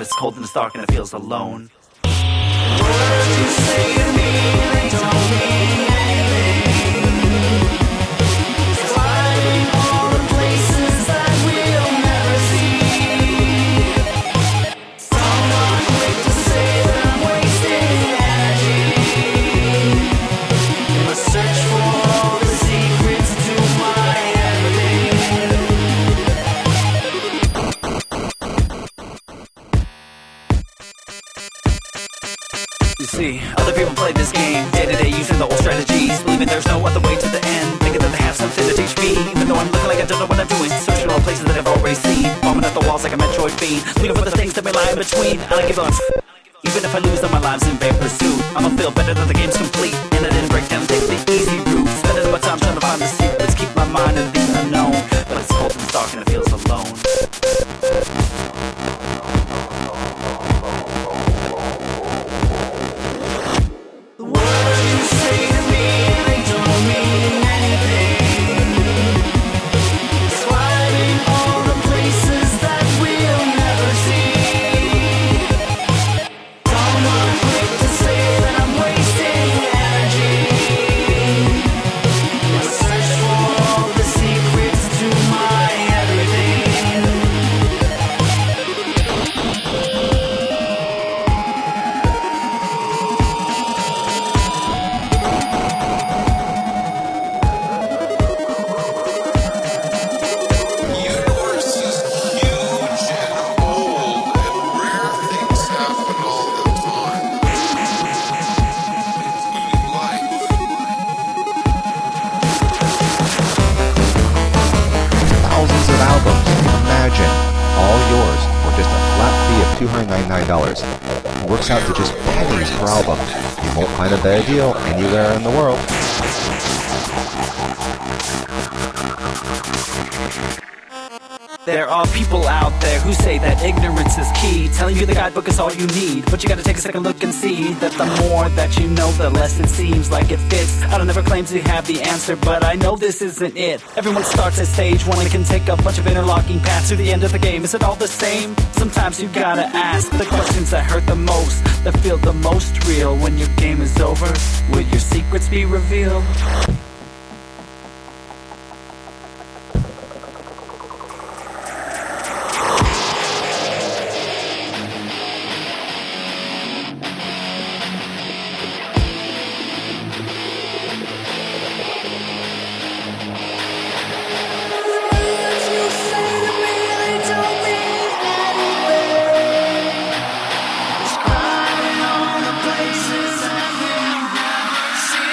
it's cold and it's dark and it feels alone. Words you say to me, they don't mean anything. Sliding all the places that we'll never see. Someone quick to say that I'm wasting energy in my search for all the secrets to my everything. You see, other people play this game day to day using the old strategies, believing there's no other way to the end, thinking that they have something to teach me, even though I'm looking like I don't know what I'm doing, searching all places that I've already seen, bombing at the walls like a Metroid fiend, looking for the things that may lie in between. I don't give up. Even if I lose all my lives in vain pursuit, I'ma feel better that the game's complete, and I didn't break down, take the easy route, spending my time trying to find the secrets, keep my mind in the unknown, but it's cold and it's dark and it feels alone. The words you say to me, they don't mean anything. Describing all the places that we'll never see. Someone quick to say that I'm wasting energy. I search for all the secrets to my everything. The universe is huge and old, and rare things happen all the time, including life. Thousands of albums. Imagine. All yours for just a flat fee of $299. It works out to just pennies per album. You won't find a better deal anywhere in the world. There are people out there who say that ignorance is key, telling you the guidebook is all you need, but you gotta take a second look and see that the more that you know, the less it seems like it fits. I don't ever claim to have the answer, but I know this isn't it. Everyone starts at stage one and can take a bunch of interlocking paths to the end of the game. Is it all the same? Sometimes you gotta ask the questions that hurt the most, that feel the most real. When your game is over, will your secrets be revealed? Words you say to me, they don't mean anything. Describing all the places that we'll never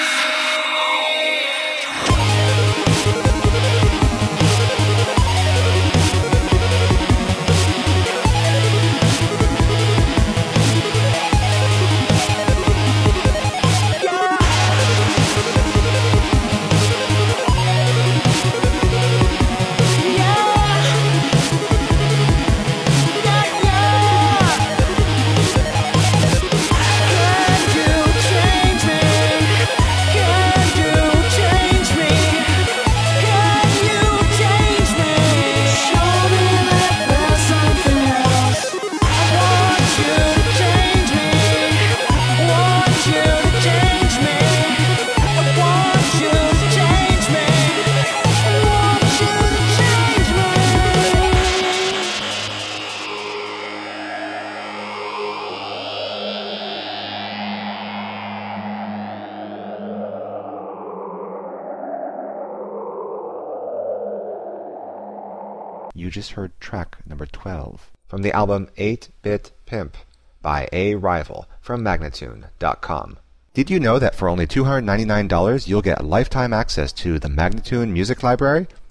You just heard track number 12 from the album 8-Bit Pimp by A Rival from Magnatune.com. Did you know that for only $299 you'll get lifetime access to the Magnatune music library?